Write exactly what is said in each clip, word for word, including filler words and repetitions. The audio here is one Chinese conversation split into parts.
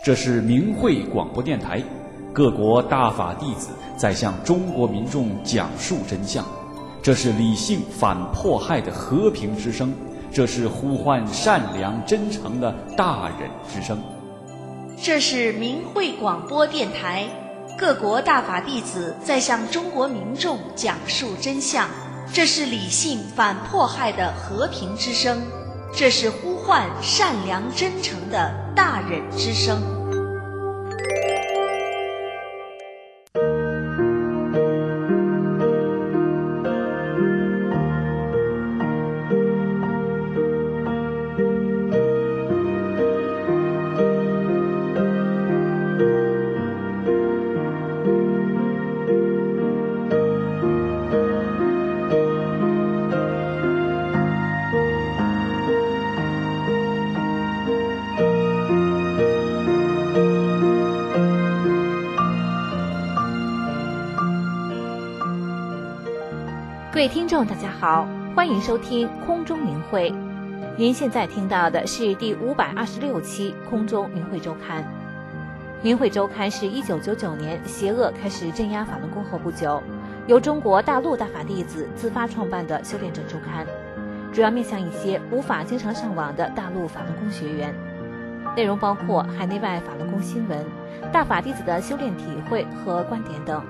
这是明慧广播电台，各国大法弟子在向中国民众讲述真相。这是理性反迫害的和平之声，这是呼唤善良真诚的大忍之声。 这是明慧广播电台，各国大法弟子在向中国民众讲述真相。这是理性反迫害的和平之声，这是呼唤善良真诚的大忍之声。 各位听众大家好，欢迎收听空中明慧。您现在听到的是第五百二十六期空中明慧周刊。明慧周刊是一九九九年邪恶开始镇压法轮功后不久，由中国大陆大法弟子自发创办的修炼者周刊，主要面向一些无法经常上网的大陆法轮功学员，内容包括海内外法轮功新闻、大法弟子的修炼体会和观点等。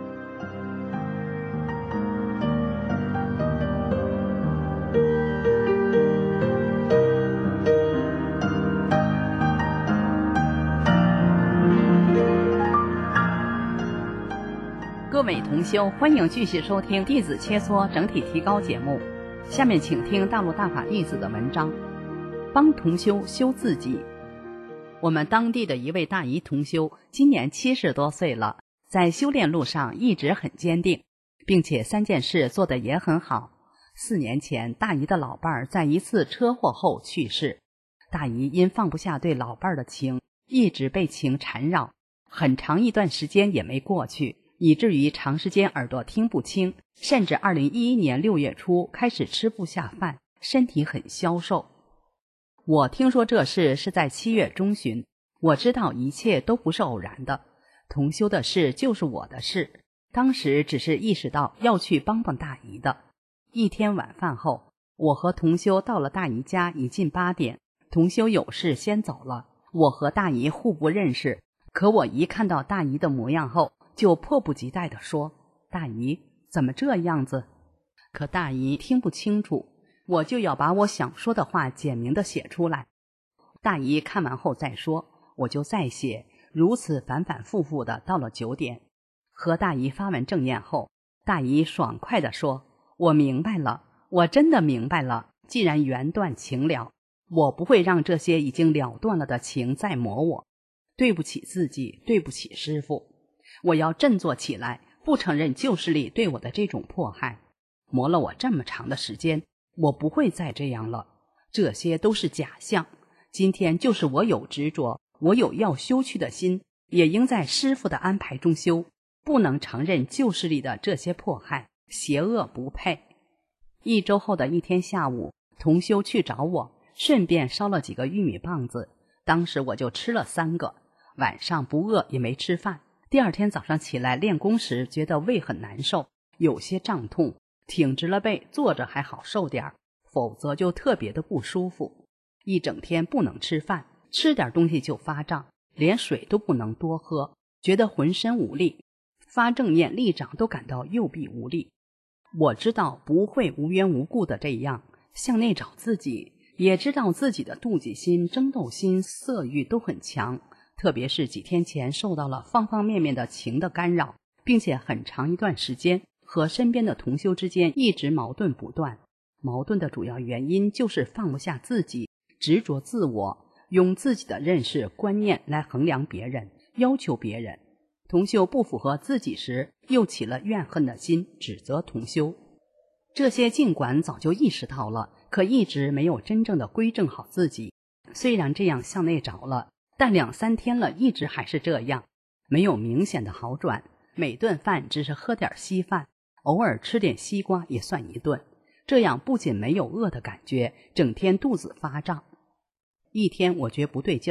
各位同修，欢迎继续收听弟子切磋整体提高节目。下面请听大陆大法弟子的文章，帮同修修自己。我们当地的一位大姨同修今年七十多岁了，在修炼路上一直很坚定，并且三件事做得也很好。四年前，大姨的老伴儿在一次车祸后去世，大姨因放不下对老伴儿的情，一直被情缠绕，很长一段时间也没过去，以至于长时间耳朵听不清，甚至二零一一年六月初开始吃不下饭，身体很消瘦。我听说这事是在七月中旬，我知道一切都不是偶然的，同修的事就是我的事，当时只是意识到要去帮帮大姨的。一天晚饭后，我和同修到了大姨家，已近八点，同修有事先走了。我和大姨互不认识，可我一看到大姨的模样后，就迫不及待地说：大姨，怎么这样子？可大姨听不清楚，我就要把我想说的话简明地写出来。大姨看完后再说，我就再写，如此反反复复的到了九点。和大姨发完正念后，大姨爽快地说：我明白了，我真的明白了，既然缘断情了，我不会让这些已经了断了的情再磨我。对不起自己，对不起师父，我要振作起来，不承认旧势力对我的这种迫害。磨了我这么长的时间，我不会再这样了，这些都是假象。今天就是我有执着，我有要修去的心，也应在师父的安排中修，不能承认旧势力的这些迫害，邪恶不配。一周后的一天下午，同修去找我，顺便烧了几个玉米棒子，当时我就吃了三个，晚上不饿也没吃饭。第二天早上起来练功时，觉得胃很难受，有些胀痛，挺直了背，坐着还好受点，否则就特别的不舒服。一整天不能吃饭，吃点东西就发胀，连水都不能多喝，觉得浑身无力，发正念立掌都感到右臂无力。我知道不会无缘无故的这样，向内找自己，也知道自己的妒忌心、争斗心、色欲都很强，特别是几天前受到了方方面面的情的干扰，并且很长一段时间和身边的同修之间一直矛盾不断。矛盾的主要原因就是放不下自己，执着自我，用自己的认识观念来衡量别人，要求别人。同修不符合自己时，又起了怨恨的心，指责同修。这些尽管早就意识到了，可一直没有真正的归正好自己。虽然这样向内找了，但两三天了，一直还是这样，没有明显的好转。每顿饭只是喝点稀饭，偶尔吃点西瓜也算一顿，这样不仅没有饿的感觉，整天肚子发胀。一天我觉不对劲儿，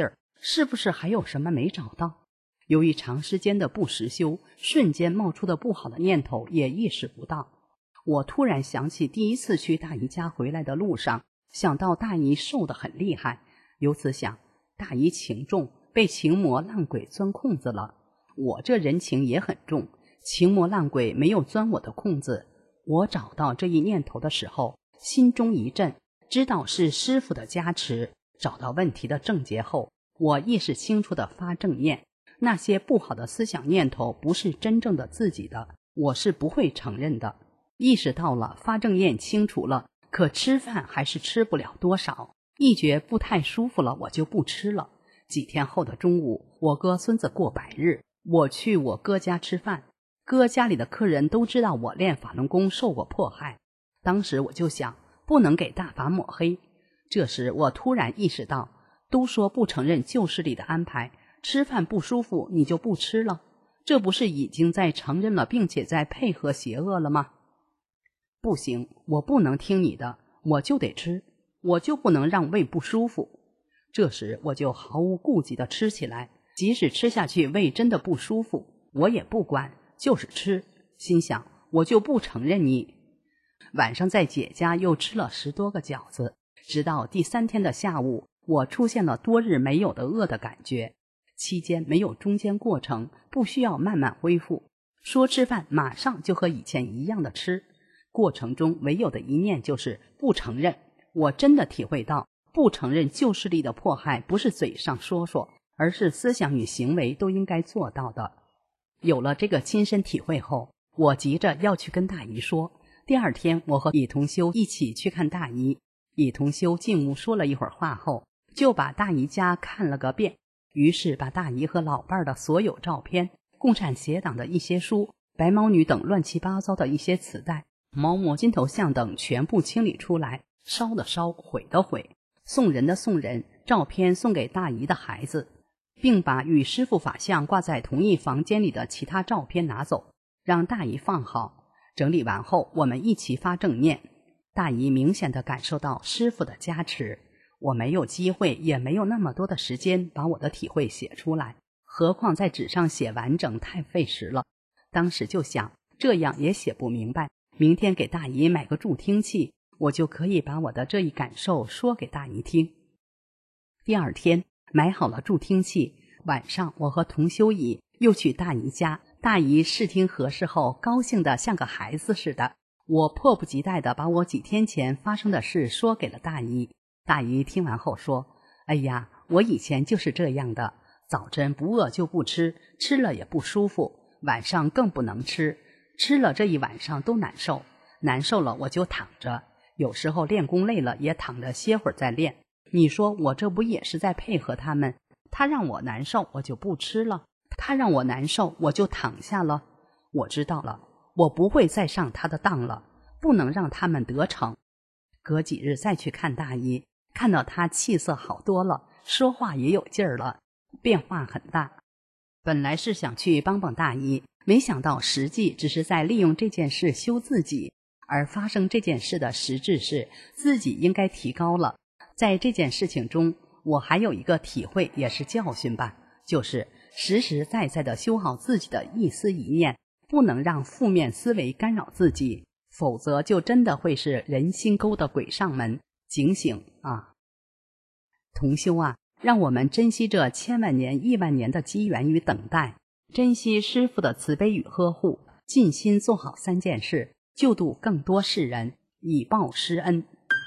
是不是还有什么没找到？由于长时间的不实修，瞬间冒出的不好的念头也意识不到。我突然想起第一次去大姨家回来的路上，想到大姨瘦得很厉害，由此想，大姨情重，被情魔烂鬼钻空子了。我这人情也很重，情魔烂鬼没有钻我的空子。我找到这一念头的时候，心中一震，知道是师父的加持。找到问题的症结后，我意识清楚地发正念，那些不好的思想念头不是真正的自己的，我是不会承认的。意识到了，发正念清楚了，可吃饭还是吃不了多少，一觉不太舒服了，我就不吃了。几天后的中午，我哥孙子过百日，我去我哥家吃饭，哥家里的客人都知道我练法轮功受过迫害，当时我就想，不能给大法抹黑。这时我突然意识到，都说不承认旧势力的安排，吃饭不舒服你就不吃了，这不是已经在承认了并且在配合邪恶了吗？不行，我不能听你的，我就得吃，我就不能让胃不舒服。这时我就毫无顾忌地吃起来，即使吃下去胃真的不舒服，我也不管，就是吃。心想，我就不承认你。晚上在姐家又吃了十多个饺子，直到第三天的下午，我出现了多日没有的饿的感觉，期间没有中间过程，不需要慢慢恢复，说吃饭马上就和以前一样的吃，过程中唯有的一念就是不承认。我真的体会到，不承认旧势力的迫害不是嘴上说说，而是思想与行为都应该做到的。有了这个亲身体会后，我急着要去跟大姨说。第二天我和李同修一起去看大姨，李同修进屋说了一会儿话后，就把大姨家看了个遍，于是把大姨和老伴儿的所有照片、共产协党的一些书、白毛女等乱七八糟的一些磁带、毛魔金头像等全部清理出来，烧的烧，毁的毁，送人的送人，照片送给大姨的孩子，并把与师父法像挂在同一房间里的其他照片拿走，让大姨放好。整理完后，我们一起发正念。大姨明显地感受到师父的加持。我没有机会，也没有那么多的时间把我的体会写出来，何况在纸上写完整太费时了。当时就想，这样也写不明白，明天给大姨买个助听器，我就可以把我的这一感受说给大姨听。第二天买好了助听器，晚上我和同修乙又去大姨家，大姨视听核实后，高兴得像个孩子似的。我迫不及待地把我几天前发生的事说给了大姨。大姨听完后说，哎呀，我以前就是这样的，早晨不饿就不吃，吃了也不舒服，晚上更不能吃，吃了这一晚上都难受，难受了我就躺着，有时候练功累了也躺着歇会儿再练。你说我这不也是在配合他们？他让我难受我就不吃了，他让我难受我就躺下了。我知道了，我不会再上他的当了，不能让他们得逞。隔几日再去看大姨，看到他气色好多了，说话也有劲儿了，变化很大。本来是想去帮帮大姨，没想到实际只是在利用这件事修自己，而发生这件事的实质是自己应该提高了。在这件事情中，我还有一个体会，也是教训吧，就是实实在在的修好自己的一思一念，不能让负面思维干扰自己，否则就真的会是人心沟的鬼上门。警醒啊！同修啊，让我们珍惜这千万年亿万年的机缘与等待，珍惜师父的慈悲与呵护，尽心做好三件事，救度更多世人，以报师恩。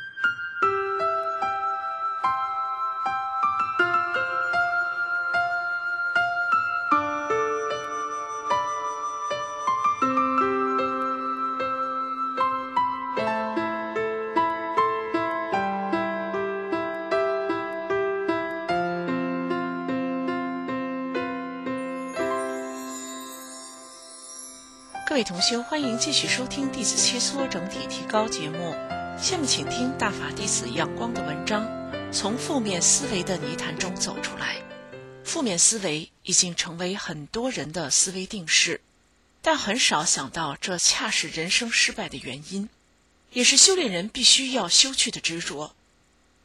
各位同修，欢迎继续收听弟子切磋整体提高节目。下面请听大法弟子阳光的文章，从负面思维的泥潭中走出来。负面思维已经成为很多人的思维定式，但很少想到这恰是人生失败的原因，也是修炼人必须要修去的执着。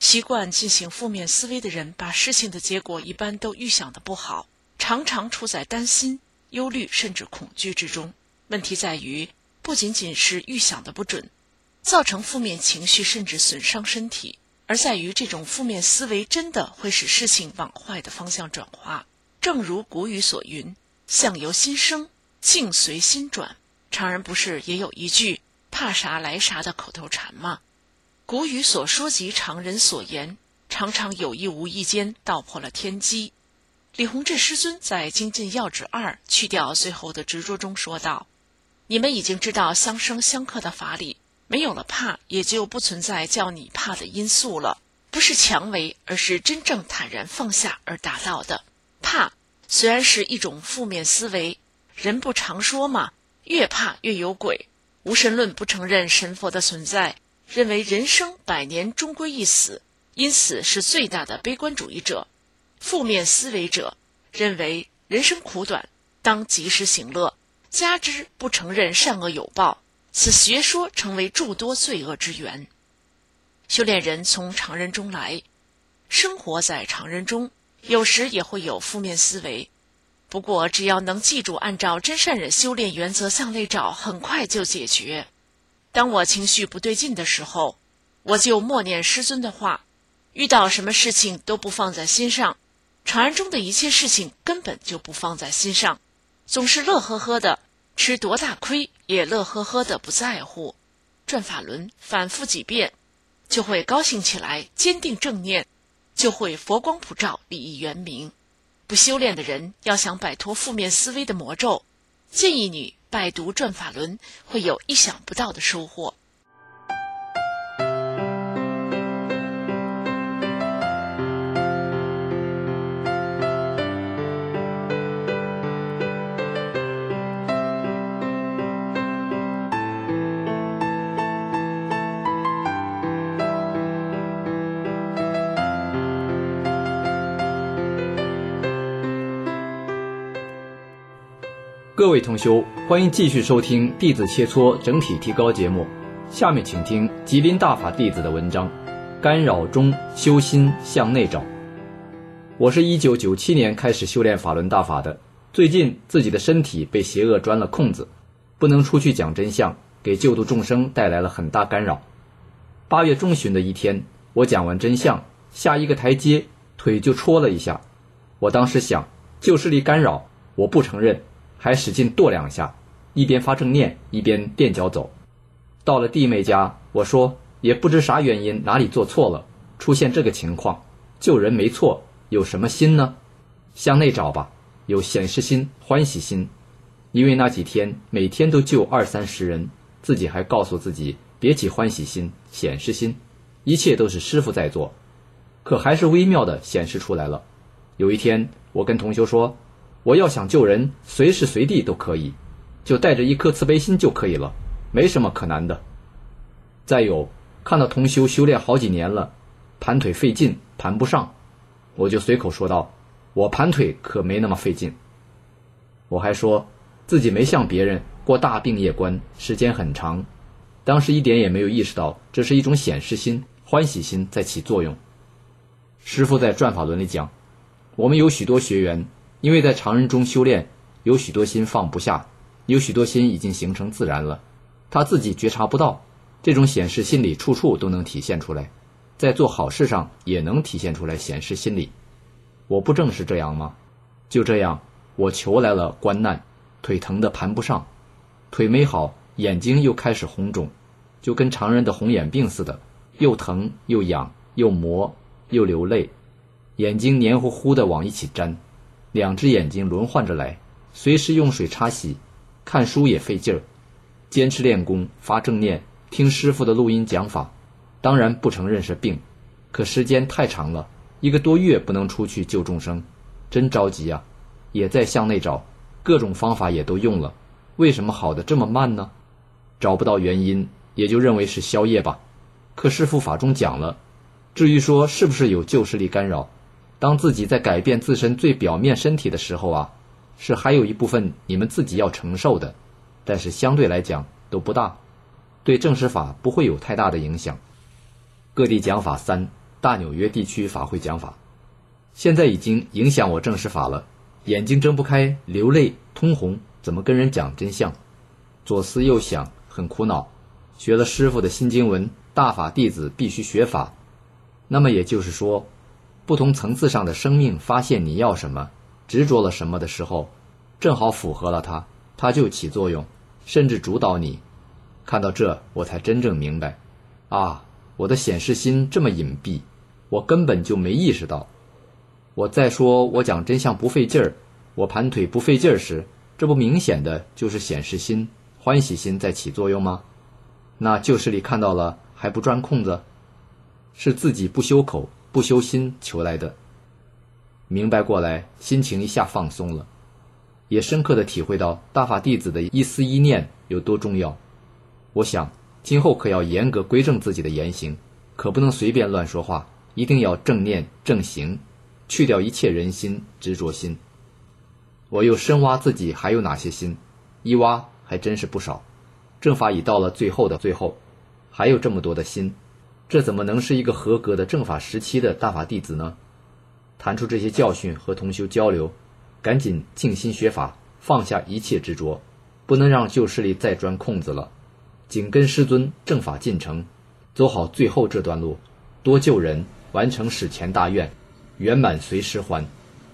习惯进行负面思维的人，把事情的结果一般都预想的不好，常常处在担心、忧虑甚至恐惧之中。问题在于，不仅仅是预想的不准，造成负面情绪甚至损伤身体，而在于这种负面思维真的会使事情往坏的方向转化。正如古语所云，相由心生，境随心转。常人不是也有一句怕啥来啥的口头禅吗？古语所说及常人所言，常常有意无意间道破了天机。李洪志师尊在《精进要旨二去掉最后的执着》中说道，你们已经知道相生相克的法理，没有了怕，也就不存在叫你怕的因素了，不是强为，而是真正坦然放下而达到的。怕虽然是一种负面思维，人不常说嘛，越怕越有鬼。无神论不承认神佛的存在，认为人生百年终归一死，因此是最大的悲观主义者。负面思维者认为人生苦短，当及时行乐，加之不承认善恶有报，此学说成为诸多罪恶之源。修炼人从常人中来，生活在常人中，有时也会有负面思维，不过只要能记住按照真善忍修炼原则向内找，很快就解决。当我情绪不对劲的时候，我就默念师尊的话，遇到什么事情都不放在心上，常人中的一切事情根本就不放在心上，总是乐呵呵的，吃多大亏也乐呵呵的不在乎。转法轮反复几遍，就会高兴起来，坚定正念，就会佛光普照，利益圆明。不修炼的人要想摆脱负面思维的魔咒，建议你拜读转法轮，会有意想不到的收获。 各位同修，欢迎继续收听弟子切磋整体提高节目。下面请听吉林大法弟子的文章，干扰中修心向内找。我是一九九七年开始修炼法轮大法的，最近自己的身体被邪恶钻了空子，不能出去讲真相，给救度众生带来了很大干扰。八月中旬的一天，我讲完真相，下一个台阶，腿就戳了一下。我当时想，旧势力干扰，我不承认，还使劲跺两下，一边发正念一边垫脚走。到了弟妹家，我说也不知啥原因，哪里做错了，出现这个情况，救人没错，有什么心呢？向内找吧，有显示心、欢喜心。因为那几天每天都救二三十人，自己还告诉自己别起欢喜心、显示心，一切都是师父在做，可还是微妙的显示出来了。有一天我跟同修说，我要想救人，随时随地都可以，就带着一颗慈悲心就可以了，没什么可难的。再有，看到同修修炼好几年了，盘腿费劲，盘不上，我就随口说道，我盘腿可没那么费劲。我还说自己没像别人过大病业关，时间很长，当时一点也没有意识到这是一种显示心、欢喜心在起作用。师父在转法轮里讲，我们有许多学员因为在常人中修炼，有许多心放不下，有许多心已经形成自然了，他自己觉察不到，这种显示心理处处都能体现出来，在做好事上也能体现出来显示心理。我不正是这样吗？就这样，我求来了关难，腿疼得盘不上，腿没好，眼睛又开始红肿，就跟常人的红眼病似的，又疼又痒又磨又流泪，眼睛黏糊糊的往一起粘，两只眼睛轮换着来，随时用水擦洗，看书也费劲儿，坚持练功，发正念，听师父的录音讲法，当然不承认是病，可时间太长了，一个多月不能出去救众生，真着急啊，也在向内找，各种方法也都用了，为什么好的这么慢呢？找不到原因，也就认为是宵夜吧。可师父法中讲了，至于说是不是有旧势力干扰，当自己在改变自身最表面身体的时候啊，是还有一部分你们自己要承受的，但是相对来讲都不大，对正实法不会有太大的影响。各地讲法三， 大纽约地区法会讲法，现在已经影响我正式法了，眼睛睁不开，流泪通红，怎么跟人讲真相？左思右想，很苦恼。学了师父的新经文，大法弟子必须学法。那么也就是说，不同层次上的生命发现你要什么，执着了什么的时候，正好符合了它，它就起作用，甚至主导你。看到这，我才真正明白，啊，我的显示心这么隐蔽，我根本就没意识到。我再说我讲真相不费劲儿，我盘腿不费劲儿时，这不明显的就是显示心、欢喜心在起作用吗？那旧事里看到了还不钻空子？是自己不修口不修心求来的。明白过来，心情一下放松了，也深刻地体会到大法弟子的一思一念有多重要。我想今后可要严格规正自己的言行，可不能随便乱说话，一定要正念正行，去掉一切人心执着心。我又深挖自己还有哪些心，一挖还真是不少。正法已到了最后的最后，还有这么多的心，这怎么能是一个合格的正法时期的大法弟子呢？谈出这些教训和同修交流，赶紧静心学法，放下一切执着，不能让旧势力再钻空子了。紧跟师尊正法进程，走好最后这段路，多救人，完成史前大愿，圆满随时还。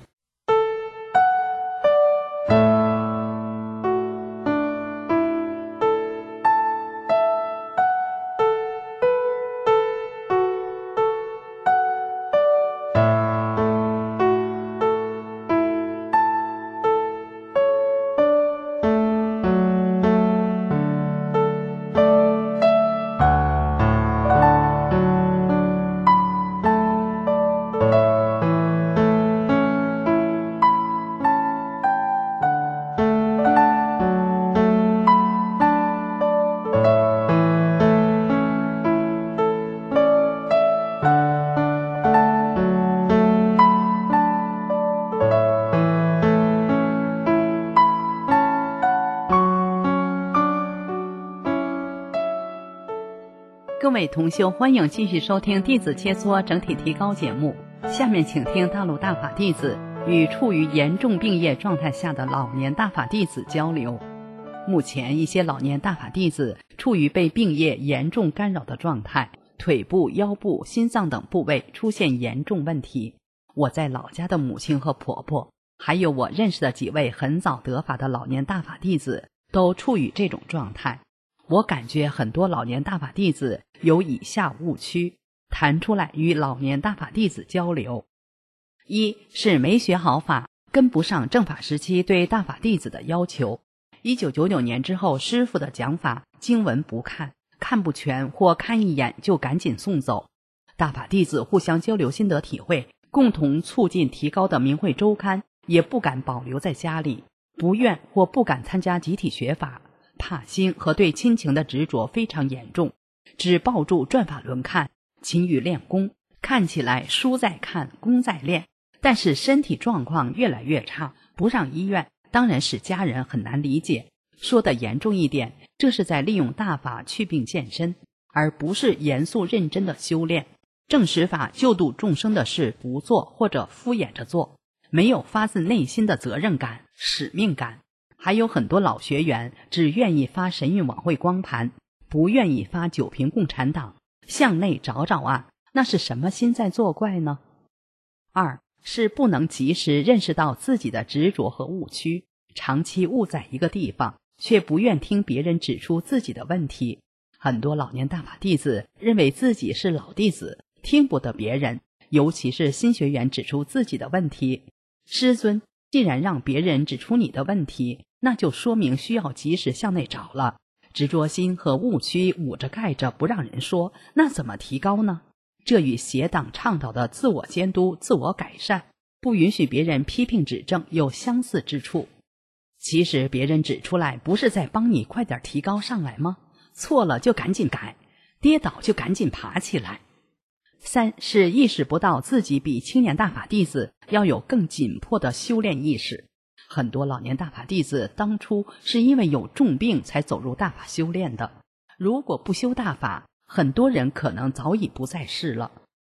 各位同修，欢迎继续收听弟子切磋整体提高节目。下面请听大陆大法弟子与处于严重病业状态下的老年大法弟子交流。目前一些老年大法弟子处于被病业严重干扰的状态，腿部、腰部、心脏等部位出现严重问题。我在老家的母亲和婆婆，还有我认识的几位很早得法的老年大法弟子，都处于这种状态。我感觉很多老年大法弟子有以下误区，谈出来与老年大法弟子交流。一是没学好法，跟不上正法时期对大法弟子的要求。一九九九年之后，师父的讲法经文不看，看不全或看一眼就赶紧送走。大法弟子互相交流心得体会，共同促进提高的明慧周刊也不敢保留在家里，不愿或不敢参加集体学法，怕心和对亲情的执着非常严重，只抱住转法轮看，勤于练功，看起来书在看，功在练，但是身体状况越来越差，不上医院，当然使家人很难理解。说得严重一点，这是在利用大法祛病健身，而不是严肃认真的修炼。正实法救度众生的事不做或者敷衍着做，没有发自内心的责任感、使命感。还有很多老学员只愿意发神韵晚会光盘，不愿意发九瓶共产党，向内找找啊，那是什么心在作怪呢？二是不能及时认识到自己的执着和误区，长期误在一个地方，却不愿听别人指出自己的问题。很多老年大法弟子认为自己是老弟子，听不得别人，尤其是新学员指出自己的问题。师尊既然让别人指出你的问题，那就说明需要及时向内找了。执着心和误区捂着盖着不让人说，那怎么提高呢？这与邪党倡导的自我监督、自我改善，不允许别人批评指正有相似之处。其实别人指出来不是在帮你快点提高上来吗？错了就赶紧改，跌倒就赶紧爬起来。三是意识不到自己比青年大法弟子要有更紧迫的修炼意识。很多老年大法弟子当初是因为有重病才走入大法修炼的，如果不修大法，很多人可能早已不在世了。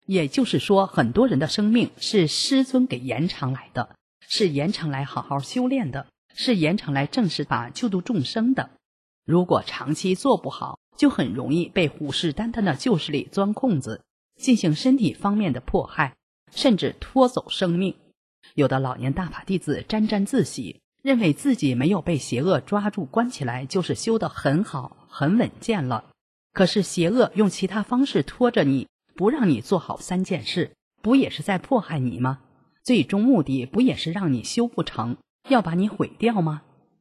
也就是说，很多人的生命是师尊给延长来的，是延长来好好修炼的，是延长来正视法救度众生的。如果长期做不好，就很容易被虎视眈眈的旧势力钻空子，进行身体方面的迫害，甚至拖走生命。有的老年大法弟子沾沾自喜，认为自己没有被邪恶抓住关起来，就是修得很好很稳健了。可是邪恶用其他方式拖着你，不让你做好三件事，不也是在迫害你吗？最终目的不也是让你修不成，要把你毁掉吗？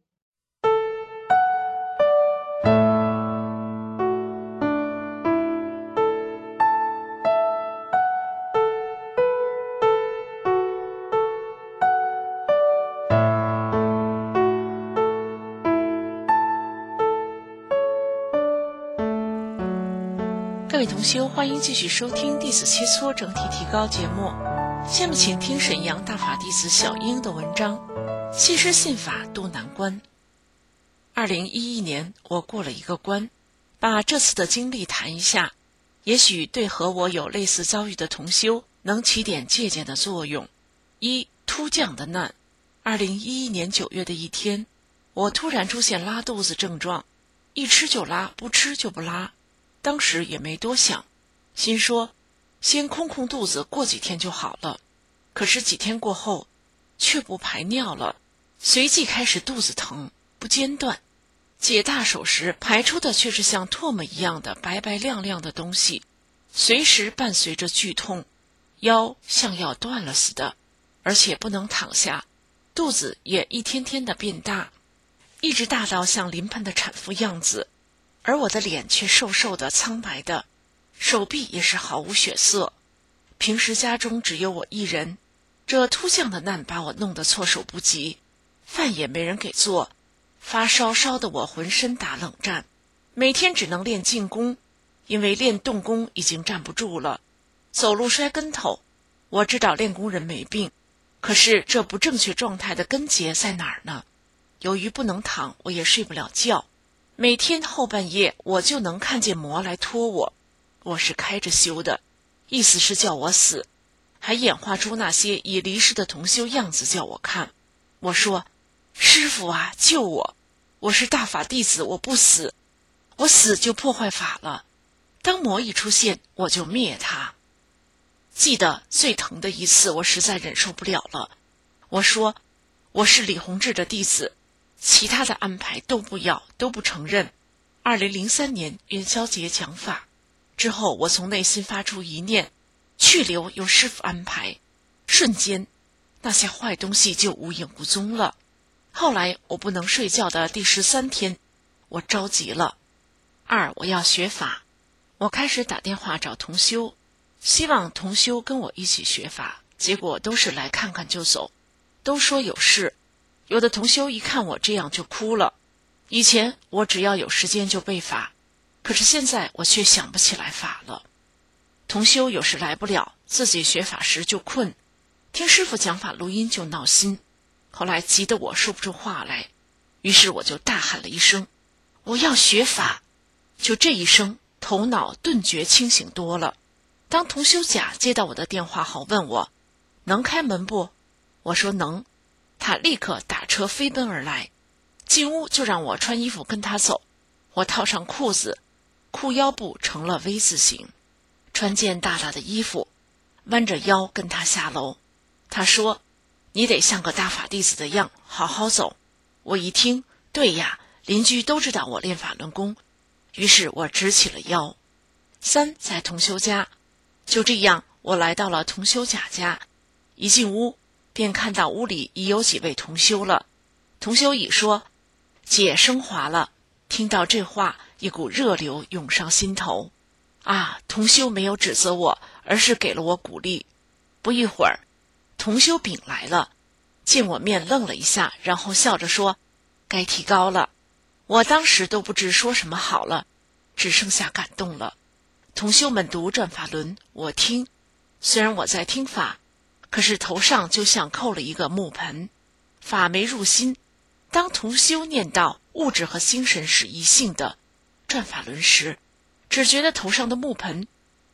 各位同修，欢迎继续收听弟子切磋整体提高节目。下面请听沈阳大法弟子小英的文章《弃师信法渡难关》。二零一一年，我过了一个关，把这次的经历谈一下，也许对和我有类似遭遇的同修能起点借鉴的作用。一、突降的难。二零一一年九月的一天，我突然出现拉肚子症状，一吃就拉，不吃就不拉。当时也没多想，心说先空空肚子，过几天就好了。可是几天过后却不排尿了，随即开始肚子疼不间断，解大手时排出的却是像唾沫一样的白白亮亮的东西，随时伴随着剧痛，腰像要断了似的，而且不能躺下，肚子也一天天的变大，一直大到像临盆的产妇样子。而我的脸却瘦瘦的苍白的，手臂也是毫无血色。平时家中只有我一人，这突降的难把我弄得措手不及，饭也没人给做，发烧烧得我浑身打冷战，每天只能练静功，因为练动功已经站不住了，走路摔跟头。我知道练功人没病，可是这不正确状态的根结在哪儿呢？由于不能躺，我也睡不了觉，每天后半夜我就能看见魔来拖我。我是开着修的，意思是叫我死，还演化出那些已离世的同修样子叫我看。我说，师父啊，救我，我是大法弟子，我不死，我死就破坏法了，当魔一出现我就灭他。记得最疼的一次，我实在忍受不了了，我说我是李洪志的弟子，其他的安排都不要，都不承认。二零零三年元宵节讲法之后，我从内心发出一念，去留由师父安排，瞬间那些坏东西就无影无踪了。后来我不能睡觉的第十三天，我着急了。二，我要学法，我开始打电话找同修，希望同修跟我一起学法，结果都是来看看就走，都说有事。有的同修一看我这样就哭了。以前我只要有时间就背法，可是现在我却想不起来法了。同修有时来不了，自己学法时就困，听师父讲法录音就闹心。后来急得我说不出话来，于是我就大喊了一声，我要学法。就这一声，头脑顿觉清醒多了。当同修甲接到我的电话后问我，能开门不？我说能。他立刻打车飞奔而来，进屋就让我穿衣服跟他走。我套上裤子，裤腰部成了 V 字形，穿件大大的衣服，弯着腰跟他下楼。他说，你得像个大法弟子的样，好好走。我一听，对呀，邻居都知道我练法轮功，于是我直起了腰。三，在同修家。就这样，我来到了同修甲家，一进屋便看到屋里已有几位同修了。同修乙说，姐升华了。听到这话，一股热流涌上心头。啊，同修没有指责我，而是给了我鼓励。不一会儿，同修丙来了，见我面愣了一下，然后笑着说，该提高了。我当时都不知说什么好了，只剩下感动了。同修们读转法轮，我听，虽然我在听法，可是头上就像扣了一个木盆，法没入心。当同修念到物质和精神是一性的转法轮时，只觉得头上的木盆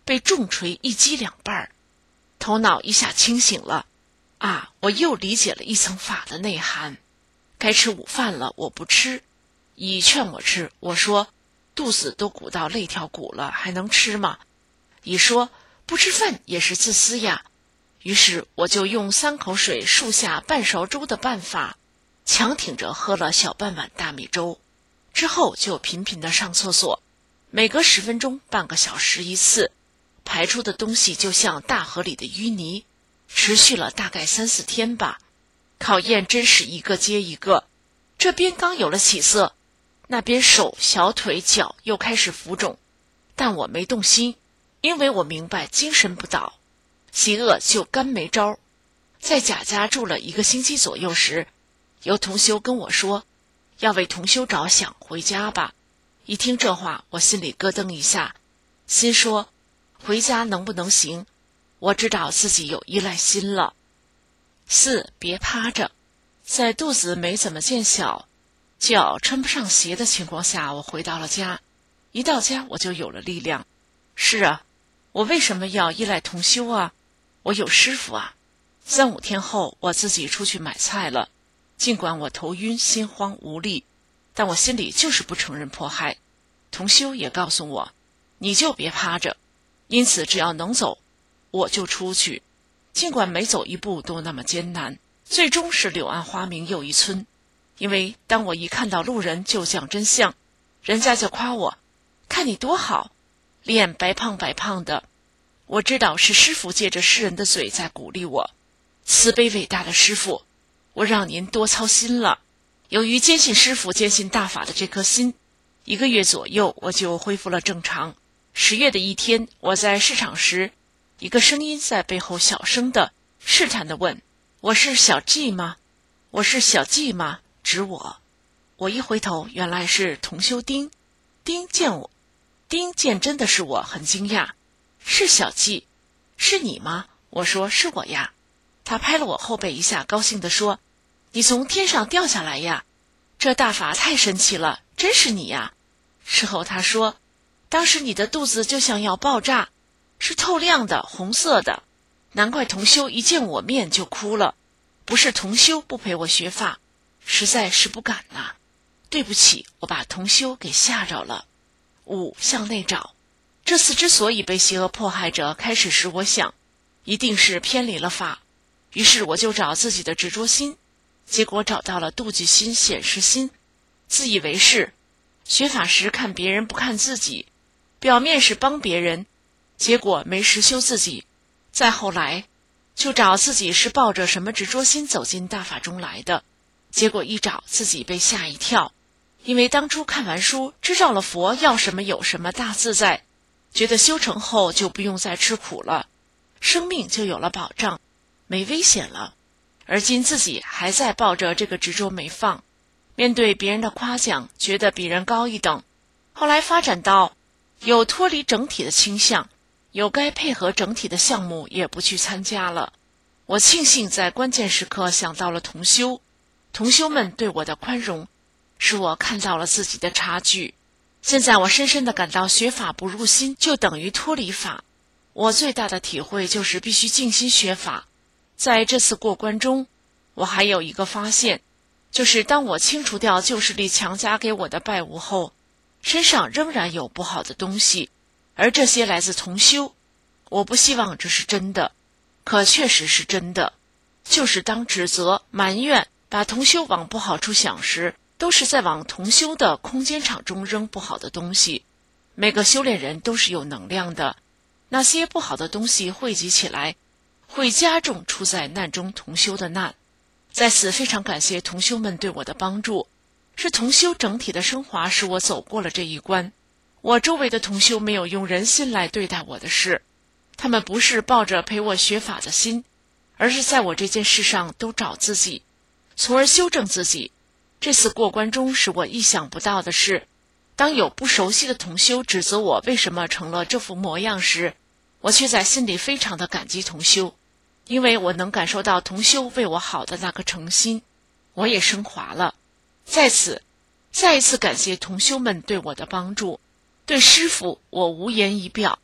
被重锤一击两半，头脑一下清醒了。啊，我又理解了一层法的内涵。该吃午饭了，我不吃。乙劝我吃，我说肚子都鼓到肋条骨了，还能吃吗？乙说不吃饭也是自私呀。于是我就用三口水漱下半勺粥的办法，强挺着喝了小半碗大米粥，之后就频频地上厕所，每隔十分钟半个小时一次，排出的东西就像大河里的淤泥，持续了大概三四天吧。考验真是一个接一个，这边刚有了起色，那边手、小腿、脚又开始浮肿，但我没动心，因为我明白精神不倒，邪恶就干没招。在贾家住了一个星期左右时，有同修跟我说，要为同修着想，回家吧。一听这话，我心里咯噔一下，心说回家能不能行？我知道自己有依赖心了。四，别趴着。在肚子没怎么见小，脚穿不上鞋的情况下，我回到了家。一到家我就有了力量。是啊，我为什么要依赖同修啊？我有师傅啊。三五天后，我自己出去买菜了。尽管我头晕、心慌、无力，但我心里就是不承认迫害。同修也告诉我，你就别趴着。因此只要能走，我就出去。尽管每走一步都那么艰难，最终是柳暗花明又一村。因为当我一看到路人就讲真相，人家就夸我，看你多好，脸白胖白胖的。我知道是师父借着诗人的嘴在鼓励我。慈悲伟大的师父，我让您多操心了。由于坚信师父、坚信大法的这颗心，一个月左右我就恢复了正常。十月的一天，我在市场时，一个声音在背后小声的试探地问，我是小季吗？我是小季吗？指我。我一回头，原来是同修丁。丁见我，丁见真的是我，很惊讶。是小季，是你吗？我说是我呀。他拍了我后背一下，高兴地说，你从天上掉下来呀，这大法太神奇了，真是你呀。事后他说，当时你的肚子就像要爆炸，是透亮的，红色的，难怪同修一见我面就哭了。不是同修不陪我学法，实在是不敢呐、啊。对不起，我把同修给吓着了。五，向内找。这次之所以被邪恶迫害者，开始时我想，一定是偏离了法，于是我就找自己的执着心，结果找到了妒忌心、显示心，自以为是。学法时看别人不看自己，表面是帮别人，结果没实修自己。再后来就找自己是抱着什么执着心走进大法中来的，结果一找自己被吓一跳。因为当初看完书，知道了佛要什么有什么大自在，觉得修成后就不用再吃苦了，生命就有了保障，没危险了。而今自己还在抱着这个执着没放，面对别人的夸奖，觉得比人高一等。后来发展到有脱离整体的倾向，有该配合整体的项目也不去参加了。我庆幸在关键时刻想到了同修，同修们对我的宽容，使我看到了自己的差距。现在我深深地感到学法不入心就等于脱离法。我最大的体会就是必须静心学法。在这次过关中，我还有一个发现，就是当我清除掉旧势力强加给我的败物后，身上仍然有不好的东西，而这些来自同修。我不希望这是真的，可确实是真的。就是当指责、埋怨，把同修往不好处想时，都是在往同修的空间场中扔不好的东西。每个修炼人都是有能量的，那些不好的东西汇集起来，会加重处在难中同修的难。在此非常感谢同修们对我的帮助，是同修整体的升华使我走过了这一关。我周围的同修没有用人心来对待我的事，他们不是抱着陪我学法的心，而是在我这件事上都找自己，从而修正自己。这次过关中使我意想不到的是，当有不熟悉的同修指责我为什么成了这副模样时，我却在心里非常的感激同修，因为我能感受到同修为我好的那颗诚心，我也升华了。在此再一次感谢同修们对我的帮助，对师父我无言以表。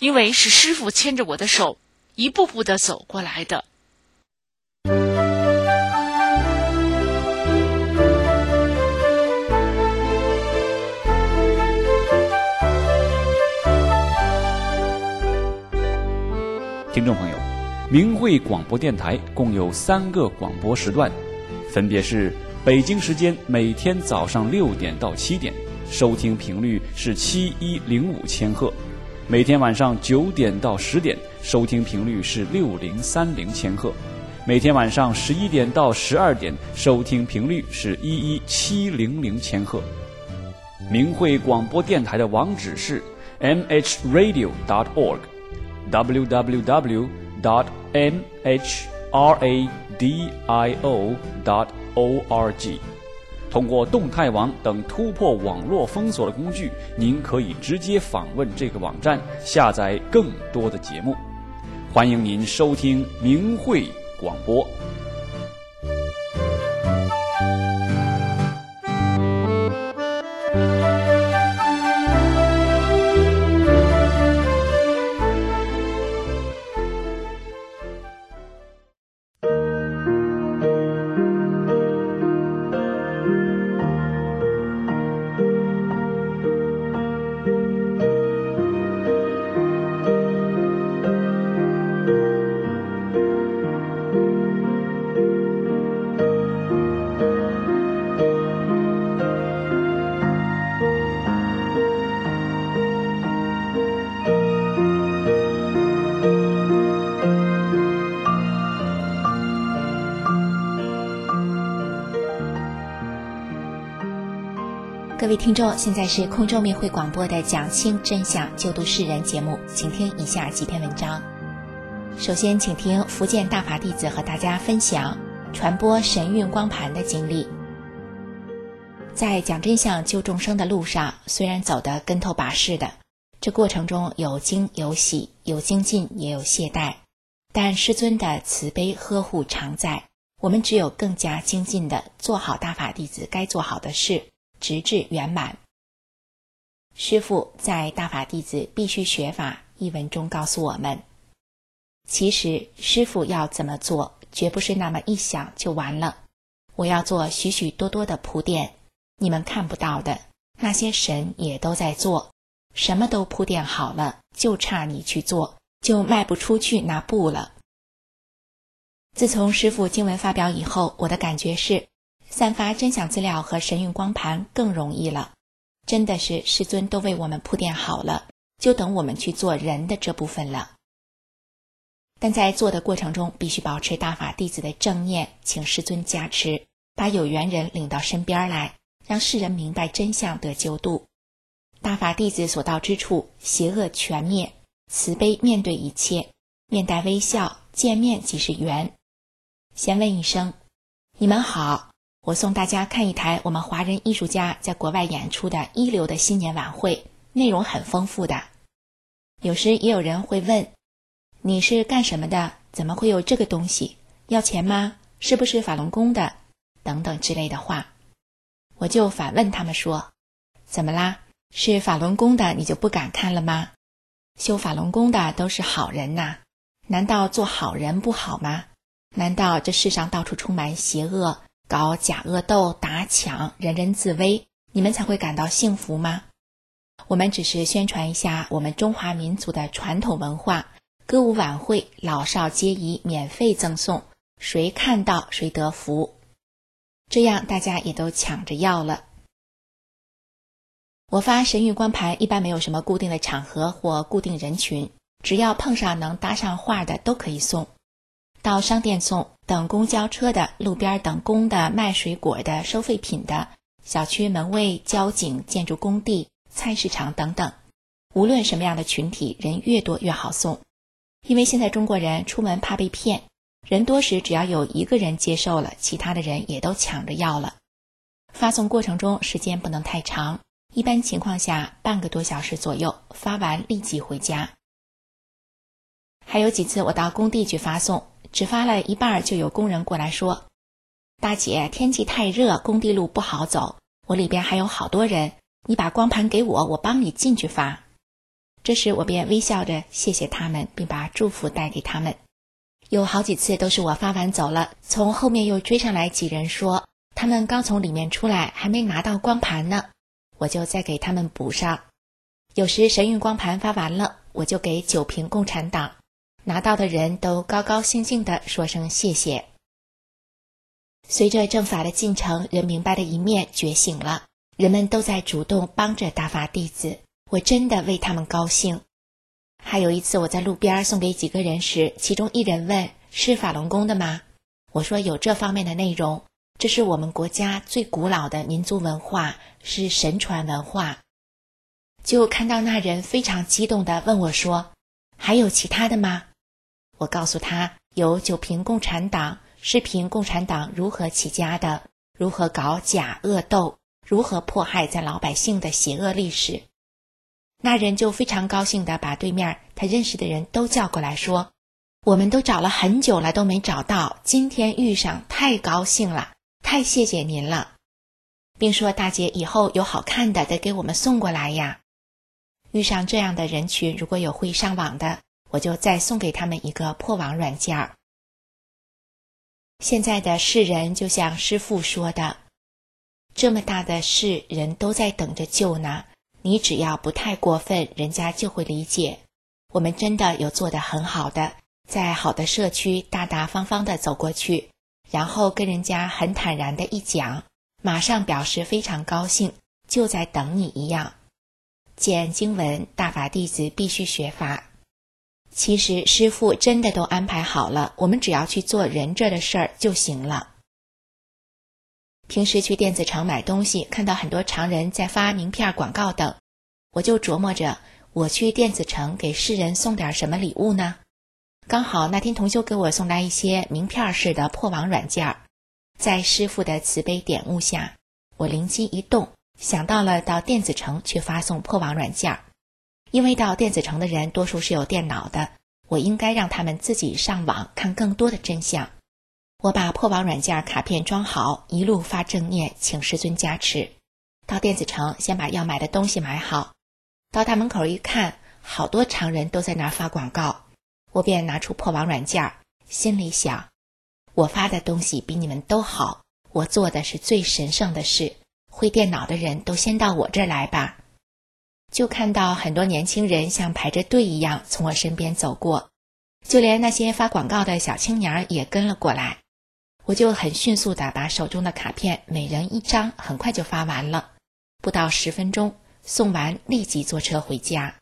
因为是师父牵着我的手一步步地走过来的。 听众朋友，明慧广播电台共有三个广播时段，分别是北京时间每天早上六点到七点，收听频率是七一零五千赫；每天晚上九点到十点，收听频率是六零三零千赫；每天晚上十一点到十二点，收听频率是一一七零零千赫。明慧广播电台的网址是 m h radio dot org。w w w dot m h radio dot org。 通过动态网等突破网络封锁的工具，您可以直接访问这个网站，下载更多的节目。欢迎您收听明慧广播。 各位听众，现在是空中明慧广播的讲清真相救度世人节目，请听以下几篇文章。首先请听福建大法弟子和大家分享传播神韵光盘的经历。在讲真相救众生的路上，虽然走得跟头把式的，这过程中有惊有喜，有精进也有懈怠，但师尊的慈悲呵护常在，我们只有更加精进地做好大法弟子该做好的事，直至圆满。师父在《大法弟子必须学法》一文中告诉我们，其实师父要怎么做，绝不是那么一想就完了。我要做许许多多的铺垫，你们看不到的，那些神也都在做，什么都铺垫好了，就差你去做，就迈不出去那步了。自从师父经文发表以后，我的感觉是散发真相资料和神韵光盘更容易了，真的是师尊都为我们铺垫好了，就等我们去做人的这部分了。但在做的过程中，必须保持大法弟子的正念，请师尊加持，把有缘人领到身边来，让世人明白真相得救度。大法弟子所到之处，邪恶全灭，慈悲面对一切，面带微笑，见面即是缘。先问一声，你们好，我送大家看一台我们华人艺术家在国外演出的一流的新年晚会，内容很丰富的。有时也有人会问，你是干什么的？怎么会有这个东西？要钱吗？是不是法轮功的？等等之类的话。我就反问他们说，怎么啦？是法轮功的你就不敢看了吗？修法轮功的都是好人呐，难道做好人不好吗？难道这世上到处充满邪恶，搞假恶斗、打抢，人人自危，你们才会感到幸福吗？我们只是宣传一下我们中华民族的传统文化，歌舞晚会老少皆宜，免费赠送，谁看到谁得福，这样大家也都抢着要了。我发神韵光盘一般没有什么固定的场合或固定人群，只要碰上能搭上话的都可以送。到商店送，等公交车的，路边等工的，卖水果的，收废品的，小区门卫、交警、建筑工地、菜市场等等，无论什么样的群体，人越多越好送。因为现在中国人出门怕被骗，人多时只要有一个人接受了，其他的人也都抢着要了。发送过程中时间不能太长，一般情况下半个多小时左右，发完立即回家。还有几次我到工地去发送，只发了一半就有工人过来说，大姐，天气太热，工地路不好走，我里边还有好多人，你把光盘给我，我帮你进去发。 这时我便微笑着谢谢他们，并把祝福带给他们。有好几次都是我发完走了，从后面又追上来几人说他们刚从里面出来，还没拿到光盘呢，我就再给他们补上。有时神谕光盘发完了，我就给九评共产党，拿到的人都高高兴兴地说声谢谢。随着政法的进程，人明白的一面觉醒了，人们都在主动帮着大法弟子，我真的为他们高兴。还有一次我在路边送给几个人时，其中一人问，是法轮功的吗？我说有这方面的内容，这是我们国家最古老的民族文化，是神传文化。就看到那人非常激动地问我说，还有其他的吗？我告诉他，有九评共产党，是评共产党如何起家的，如何搞假恶斗，如何迫害咱老百姓的邪恶历史。那人就非常高兴地把对面他认识的人都叫过来说，我们都找了很久了都没找到，今天遇上太高兴了，太谢谢您了，并说大姐以后有好看的得给我们送过来呀。遇上这样的人群，如果有会上网的，我就再送给他们一个破网软件。现在的世人就像师父说的，这么大的事人都在等着救呢，你只要不太过分，人家就会理解。我们真的有做得很好的，在好的社区大大方方地走过去，然后跟人家很坦然地一讲，马上表示非常高兴，就在等你一样。见经文，大法弟子必须学法。其实师父真的都安排好了，我们只要去做人这的事儿就行了。平时去电子城买东西，看到很多常人在发名片广告等，我就琢磨着，我去电子城给世人送点什么礼物呢？刚好那天同修给我送来一些名片式的破网软件，在师父的慈悲点悟下，我灵机一动，想到了到电子城去发送破网软件。因为到电子城的人多数是有电脑的，我应该让他们自己上网看更多的真相。我把破网软件卡片装好，一路发正念，请师尊加持。到电子城先把要买的东西买好，到大门口一看，好多常人都在那儿发广告，我便拿出破网软件，心里想，我发的东西比你们都好，我做的是最神圣的事，会电脑的人都先到我这儿来吧。就看到很多年轻人像排着队一样从我身边走过，就连那些发广告的小青年也跟了过来。我就很迅速地把手中的卡片每人一张，很快就发完了，不到十分钟送完，立即坐车回家。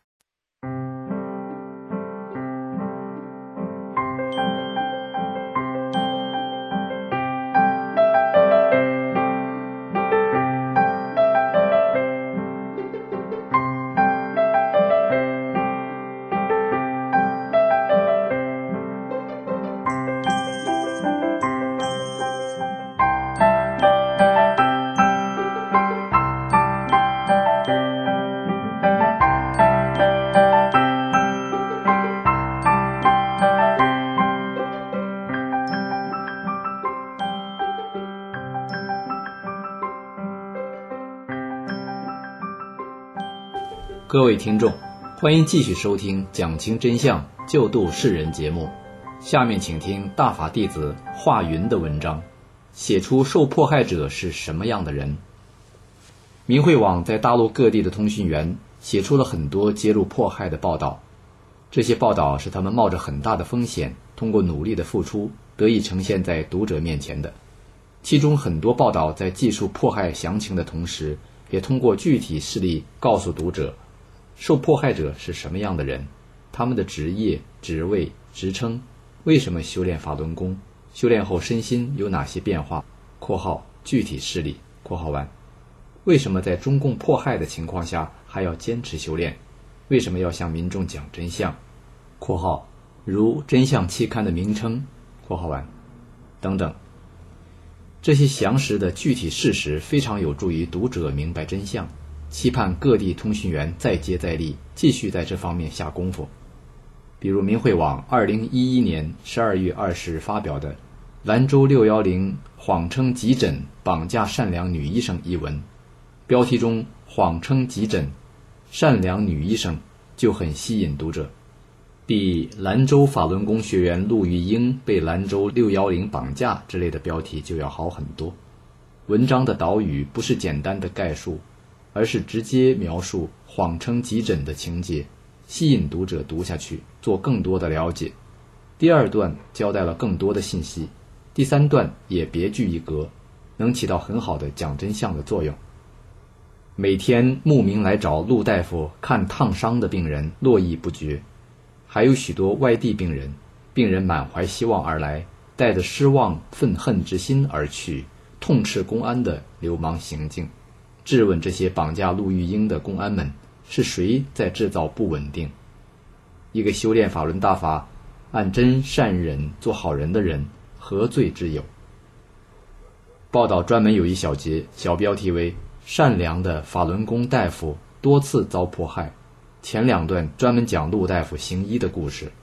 各位听众，欢迎继续收听讲清真相救度世人节目。下面请听大法弟子华云的文章，写出受迫害者是什么样的人。明慧网在大陆各地的通讯员写出了很多揭露迫害的报道，这些报道是他们冒着很大的风险，通过努力的付出得以呈现在读者面前的。其中很多报道在记述迫害详情的同时，也通过具体事例告诉读者受迫害者是什么样的人，他们的职业、职位、职称，为什么修炼法轮功，修炼后身心有哪些变化（括号具体事例）（括号完）为什么在中共迫害的情况下还要坚持修炼？为什么要向民众讲真相（括号如真相期刊的名称）（括号完）等等。这些详实的具体事实非常有助于读者明白真相，期盼各地通讯员再接再厉，继续在这方面下功夫。比如明慧网二零一一年十二月二十日发表的《兰州六一零谎称急诊绑架善良女医生》一文，标题中谎称急诊善良女医生就很吸引读者。比兰州法轮功学员陆玉英被兰州六一零绑架之类的标题就要好很多。文章的导语不是简单的概述，而是直接描述谎称急诊的情节，吸引读者读下去，做更多的了解。第二段交代了更多的信息，第三段也别具一格，能起到很好的讲真相的作用。每天慕名来找陆大夫看烫伤的病人络绎不绝，还有许多外地病人，病人满怀希望而来，带着失望愤恨之心而去，痛斥公安的流氓行径，质问这些绑架陆玉英的公安们是谁在制造不稳定。一个修炼法轮大法按真善忍做好人的人，何罪之有？报道专门有一小节，小标题为善良的法轮功大夫多次遭迫害，前两段专门讲陆大夫行医的故事。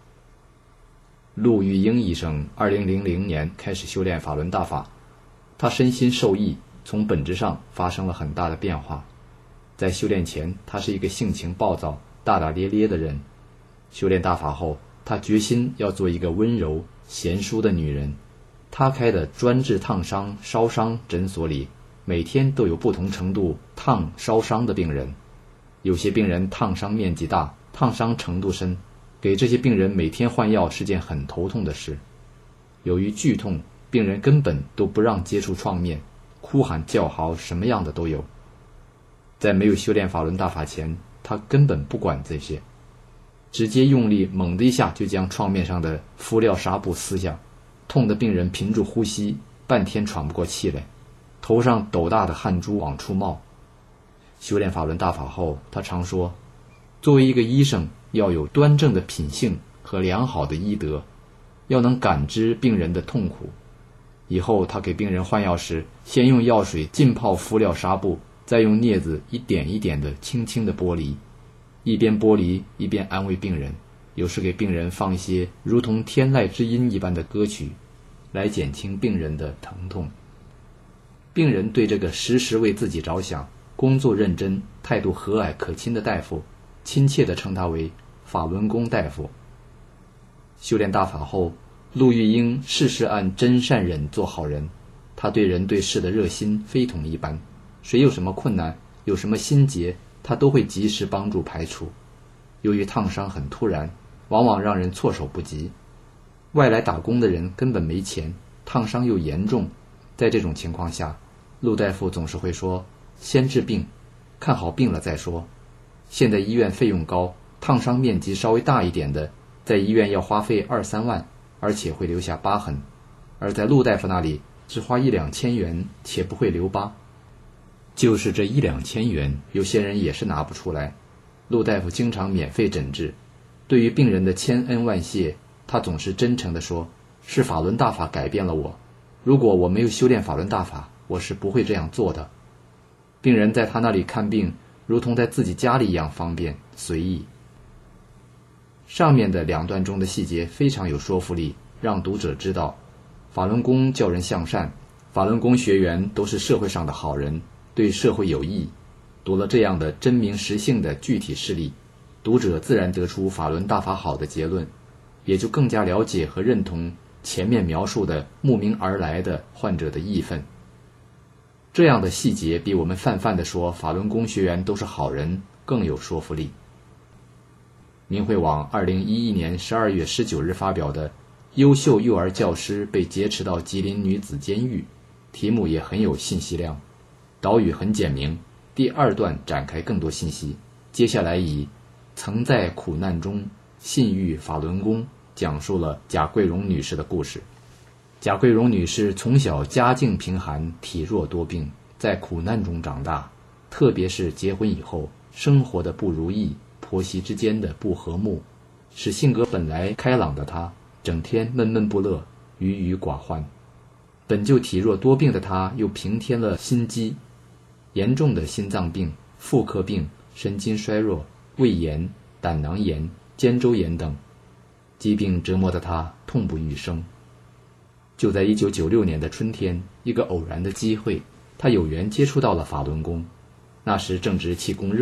陆玉英医生二零零零年开始修炼法轮大法，他身心受益，从本质上发生了很大的变化。在修炼前，他是一个性情暴躁、大大咧咧的人。修炼大法后，他决心要做一个温柔贤淑的女人。他开的专治烫伤、烧伤诊所里，每天都有不同程度烫烧伤的病人。有些病人烫伤面积大，烫伤程度深，给这些病人每天换药是件很头痛的事。由于剧痛，病人根本都不让接触创面，哭喊叫嚎什么样的都有。在没有修炼法轮大法前，他根本不管这些，直接用力猛的一下就将创面上的敷料纱布撕下，痛的病人屏住呼吸，半天喘不过气来，头上斗大的汗珠往出冒。修炼法轮大法后，他常说，作为一个医生，要有端正的品性和良好的医德，要能感知病人的痛苦。以后他给病人换药时，先用药水浸泡敷料纱布，再用镊子一点一点的轻轻的剥离，一边剥离一边安慰病人，有时给病人放一些如同天籁之音一般的歌曲，来减轻病人的疼痛。病人对这个时时为自己着想、工作认真、态度和蔼可亲的大夫，亲切地称他为法轮功大夫。修炼大法后，陆玉英事事按真善忍做好人，他对人对事的热心非同一般，谁有什么困难，有什么心结，他都会及时帮助排除。由于烫伤很突然，往往让人措手不及。外来打工的人根本没钱，烫伤又严重，在这种情况下，陆大夫总是会说，先治病，看好病了再说。现在医院费用高，烫伤面积稍微大一点的，在医院要花费二三万，而且会留下疤痕，而在陆大夫那里只花一两千元，且不会留疤。就是这一两千元，有些人也是拿不出来。陆大夫经常免费诊治，对于病人的千恩万谢，他总是真诚地说，是法轮大法改变了我，如果我没有修炼法轮大法，我是不会这样做的。病人在他那里看病，如同在自己家里一样方便随意。上面的两段中的细节非常有说服力，让读者知道，法轮功教人向善，法轮功学员都是社会上的好人，对社会有益。读了这样的真名实姓的具体事例，读者自然得出法轮大法好的结论，也就更加了解和认同前面描述的慕名而来的患者的义愤。这样的细节比我们泛泛地说法轮功学员都是好人更有说服力。明慧网二零一一年十二月十九日发表的优秀幼儿教师被劫持到吉林女子监狱，题目也很有信息量，导语很简明，第二段展开更多信息，接下来以曾在苦难中信遇法轮功讲述了贾桂荣女士的故事。贾桂荣女士从小家境贫寒，体弱多病，在苦难中长大，特别是结婚以后，生活的不如意，婆媳之间的不和睦，使性格本来开朗的她整天闷闷不乐，郁郁寡欢。本就体弱多病的她又平添了心肌，严重的心脏病、妇科病、神经衰弱、胃炎、胆囊炎、肩周炎等疾病折磨得她痛不欲生。就在一九九六年的春天，一个偶然的机会，她有缘接触到了法轮功。那时正值气功热，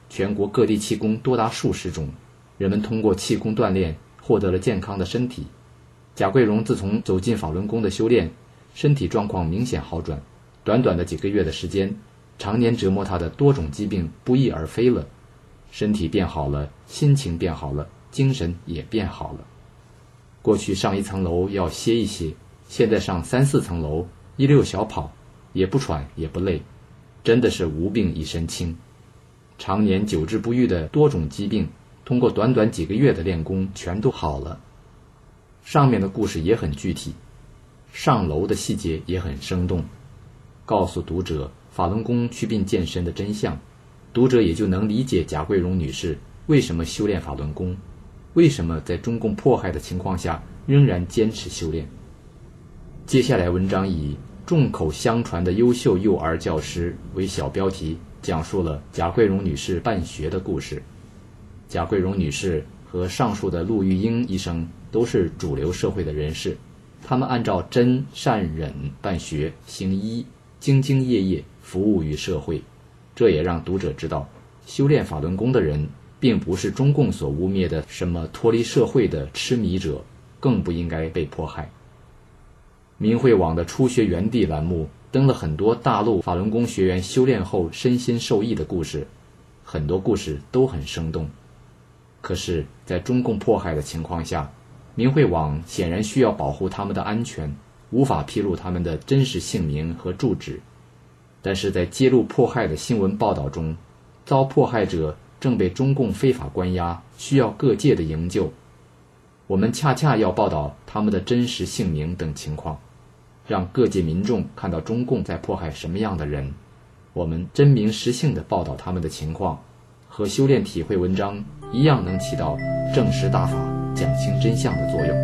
全国各地气功多达数十种，人们通过气功锻炼获得了健康的身体。贾桂荣自从走进法轮功的修炼，身体状况明显好转，短短的几个月的时间，常年折磨他的多种疾病不翼而飞了，身体变好了，心情变好了，精神也变好了。过去上一层楼要歇一歇，现在上三四层楼一溜小跑，也不喘也不累，真的是无病一身轻。常年久治不愈的多种疾病，通过短短几个月的练功全都好了。上面的故事也很具体，上楼的细节也很生动，告诉读者法轮功祛病健身的真相，读者也就能理解贾桂荣女士为什么修炼法轮功，为什么在中共迫害的情况下仍然坚持修炼。接下来文章以众口相传的优秀幼儿教师为小标题，讲述了贾桂荣女士办学的故事。贾桂荣女士和上述的陆玉英医生都是主流社会的人士，他们按照真善忍办学行医，兢兢业业服务于社会。这也让读者知道，修炼法轮功的人并不是中共所污蔑的什么脱离社会的痴迷者，更不应该被迫害。明慧网的初学园地栏目登了很多大陆法轮功学员修炼后身心受益的故事，很多故事都很生动。可是在中共迫害的情况下，明慧网显然需要保护他们的安全，无法披露他们的真实姓名和住址。但是在揭露迫害的新闻报道中，遭迫害者正被中共非法关押，需要各界的营救。我们恰恰要报道他们的真实姓名等情况，让各界民众看到中共在迫害什么样的人。我们真名实姓地报道他们的情况，和修炼体会文章一样，能起到正视大法、讲清真相的作用。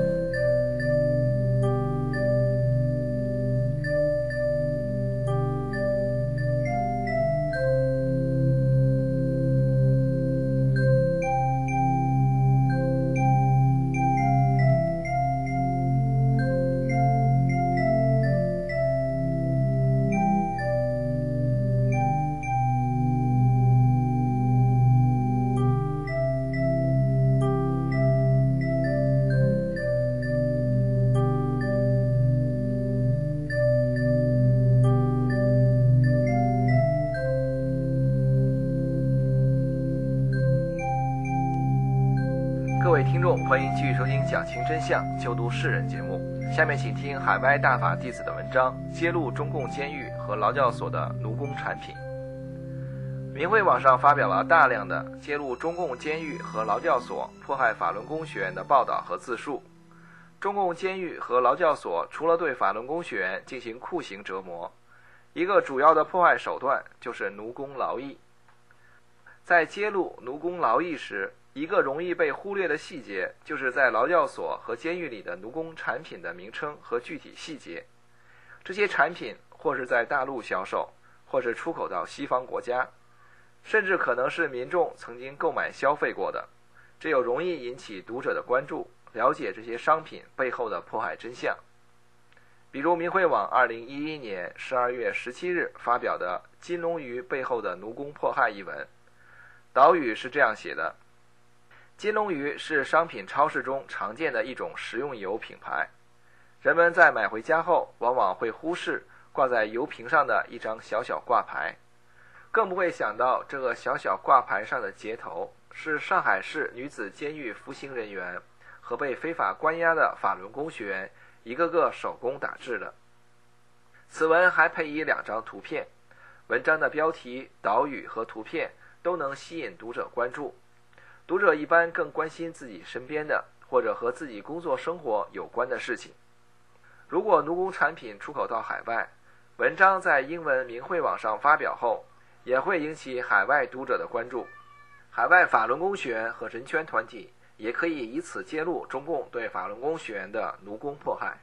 各位听众，欢迎继续收听《讲清真相，救度世人》节目。下面请听海外大法弟子的文章，揭露中共监狱和劳教所的奴工产品。明慧网上发表了大量的揭露中共监狱和劳教所迫害法轮功学员的报道和自述。中共监狱和劳教所除了对法轮功学员进行酷刑折磨，一个主要的迫害手段就是奴工劳役。在揭露奴工劳役时，一个容易被忽略的细节，就是在劳教所和监狱里的奴工产品的名称和具体细节。这些产品或是在大陆销售，或是出口到西方国家，甚至可能是民众曾经购买消费过的，这又容易引起读者的关注，了解这些商品背后的迫害真相。比如明慧网二零一一年十二月十七日发表的《金龙鱼背后的奴工迫害》一文，导语是这样写的：金龙鱼是商品超市中常见的一种食用油品牌，人们在买回家后往往会忽视挂在油瓶上的一张小小挂牌，更不会想到这个小小挂牌上的接头是上海市女子监狱服刑人员和被非法关押的法轮功学员一个个手工打制的。此文还配以两张图片，文章的标题、导语和图片都能吸引读者关注。读者一般更关心自己身边的或者和自己工作生活有关的事情。如果奴工产品出口到海外，文章在英文明慧网上发表后，也会引起海外读者的关注。海外法轮功学员和人权团体也可以以此揭露中共对法轮功学员的奴工迫害。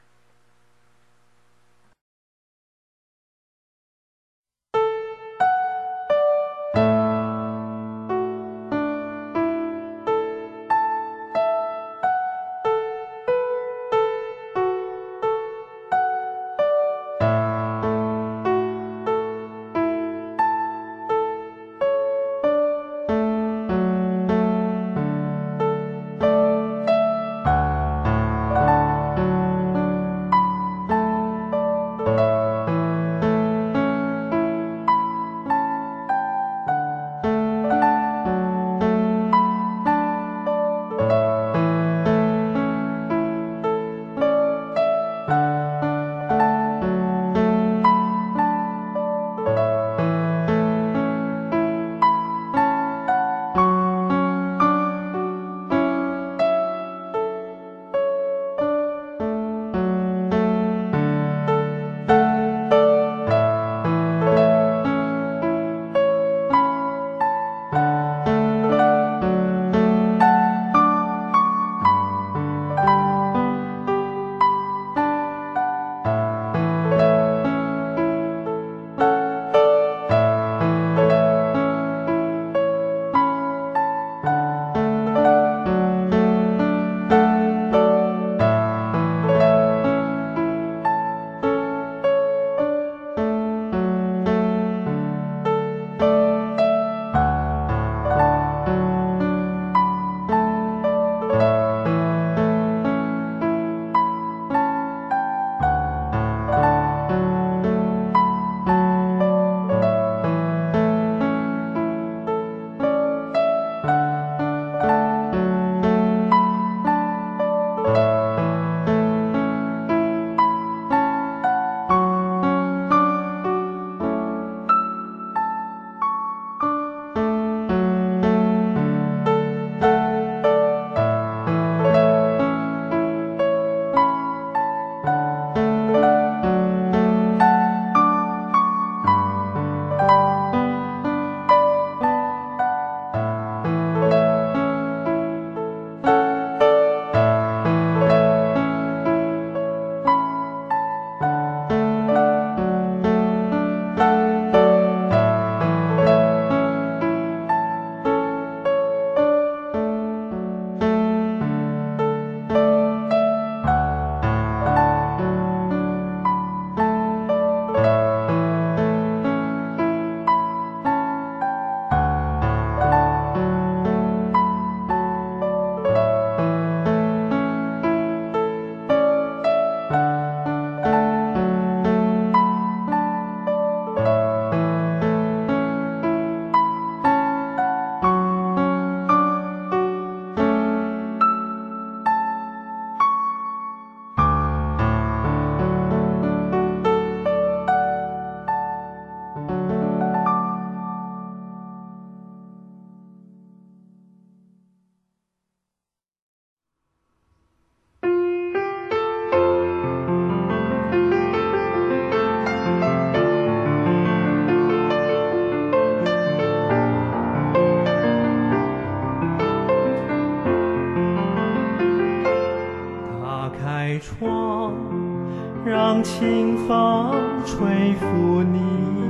窗，让清风吹拂你，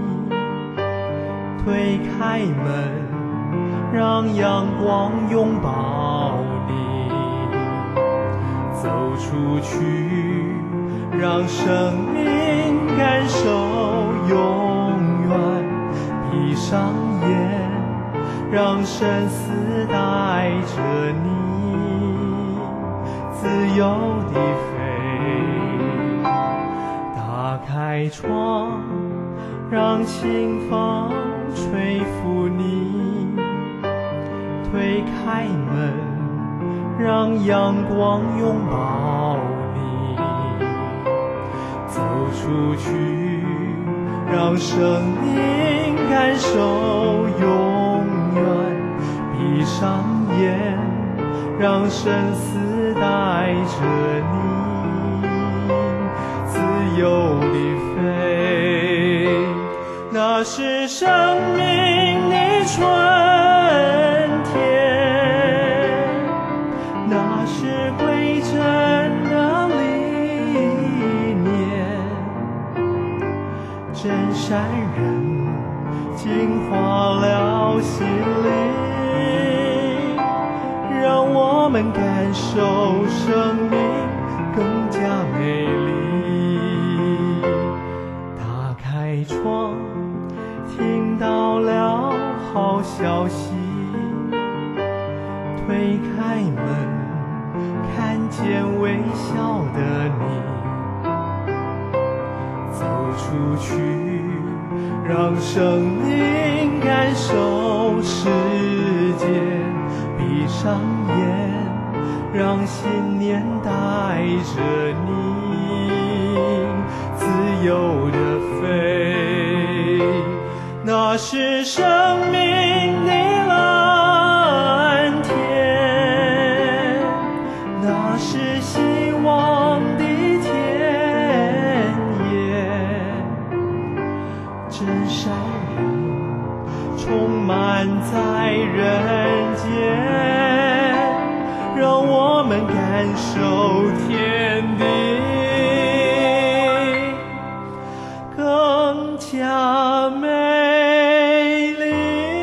推开门，让阳光拥抱你，走出去，让生命感受永远，闭上眼，让生死带着你自由地飞，打开窗，让清风吹拂你，推开门，让阳光拥抱你，走出去，让生命感受永远，闭上眼，让生死带着你自由地飞，那是生命的春天，那是归真的理念，真善人净化了心灵，让我们感受生命更加美丽。打开窗，听到了好消息，推开门，看见微笑的你，走出去，让生命感受世界，闭上眼，让信念带着你自由地飞，那是生命的蓝天，那是希望的田野，真善人充满在人间，让我们感受天地更加美丽。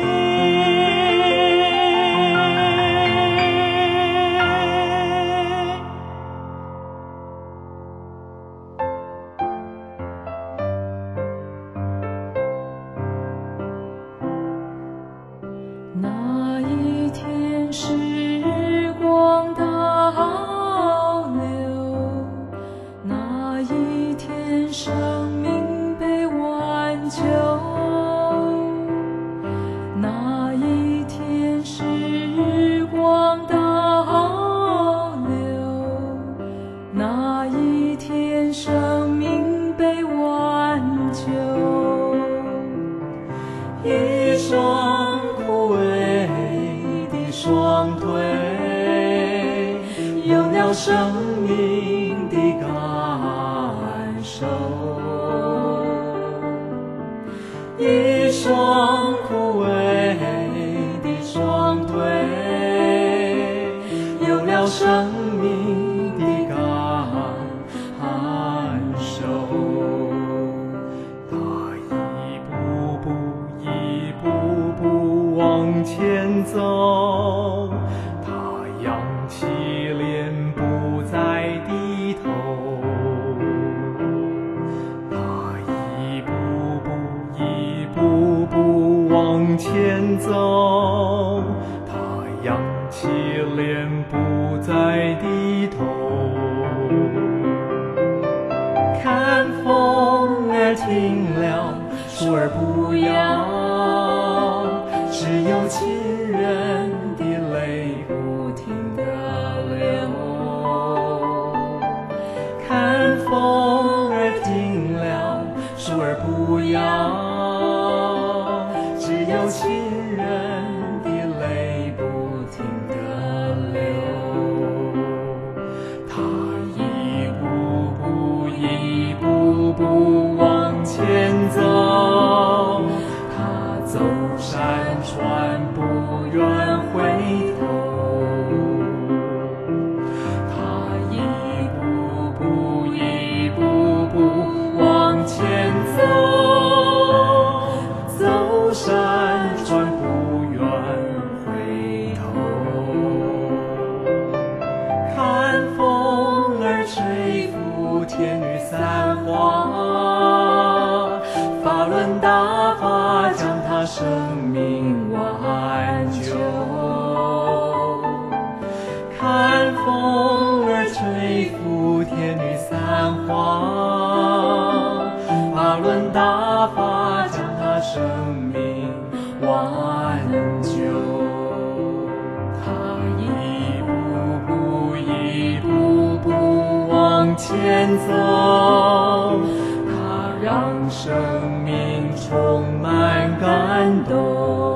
那一天时光倒流，那一天生命被挽救，那一天时光倒流，那一天生命被挽救，一双枯萎的双腿，有了生命的感受，一双枯萎的双腿，有了生命的感受，他一步步一步步往前走，他扬起脸不再低头，他一步步一步步往前走，他扬起脸不再低头，看风儿停了，树儿不摇，只有亲人的泪不停地流，看风儿停了，树儿不摇，只有亲人的泪不停地流，他一步步一步步往前走，他走山川不华，法轮大法将他生命挽救。看风儿吹拂天女散花，法轮大法将他生命挽救。他一步步一步步往前走，他让生命充满感动。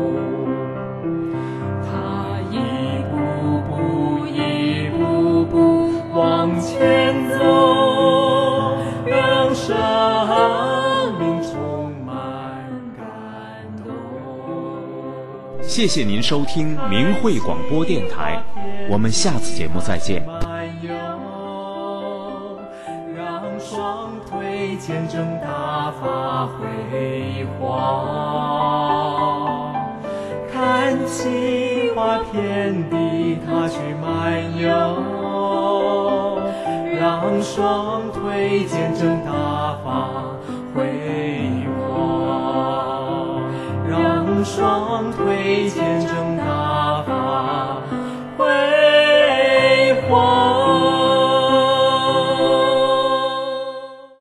他一步步一步步往前走，让生命充满感动。 谢谢您收听明慧广播电台，我们下次节目再见。 让双腿见证大法辉煌，看奇花遍地他去漫游，让双腿见证大法辉煌，让双腿见证大法辉煌。